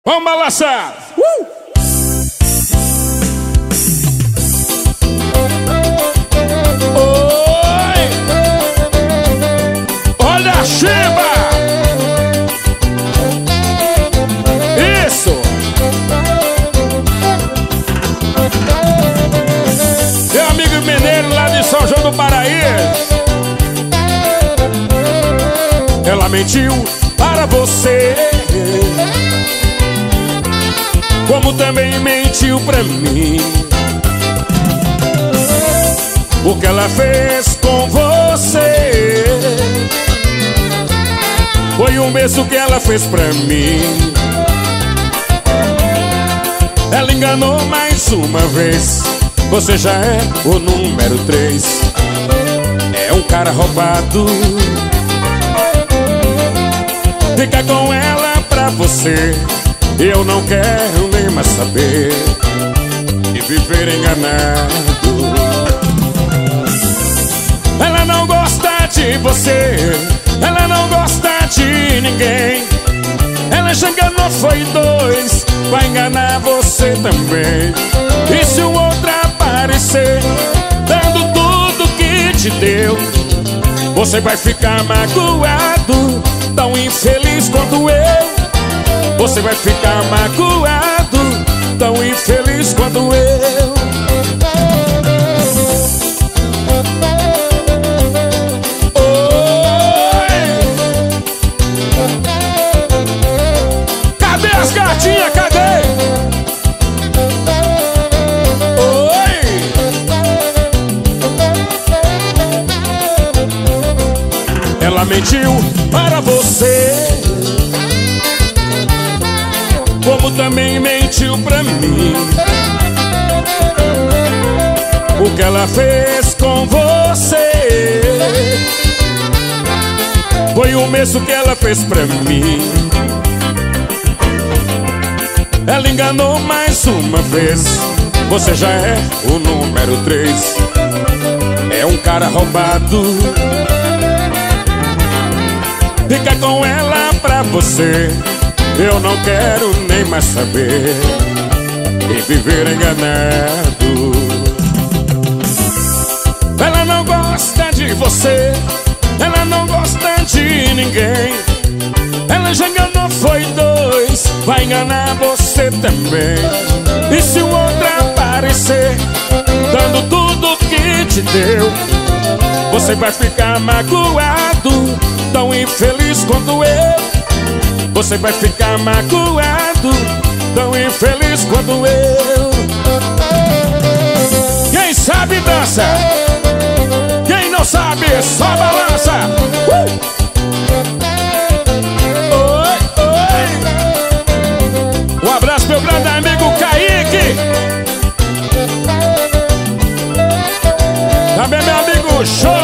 Vamos balançar! Oi! Olha a Chiba! Isso! Meu amigo mineiro lá de São João do Paraíba, ela mentiu para você, como também mentiu pra mim. O que ela fez com você foi o mesmo que ela fez pra mim. Ela enganou mais uma vez. Você já é o número 3. É um cara roubado. Fica com ela pra você. Eu não quero nem mais saber e viver enganado. Ela não gosta de você, ela não gosta de ninguém. Ela já enganou, foi 2, vai enganar você também. E se o outro aparecer, dando tudo que te deu, você vai ficar magoado, tão infeliz quanto eu. Você vai ficar magoado, tão infeliz quanto eu. Oi! Cadê as gatinhas? Cadê? Oi! Ela mentiu para você, como também mentiu pra mim. O que ela fez com você foi o mesmo que ela fez pra mim. Ela enganou mais uma vez. Você já é o número 3. É um cara roubado. Fica com ela pra você. Eu não quero nem mais saber e viver enganado. Ela não gosta de você, ela não gosta de ninguém. Ela já enganou, foi 2, vai enganar você também. E se o outro aparecer, dando tudo que te deu, você vai ficar magoado, tão infeliz quanto eu. Você vai ficar magoado, tão infeliz quanto eu. Quem sabe dança, quem não sabe só balança. Oi, oi. Um abraço meu grande amigo Kaique. Também meu amigo Show.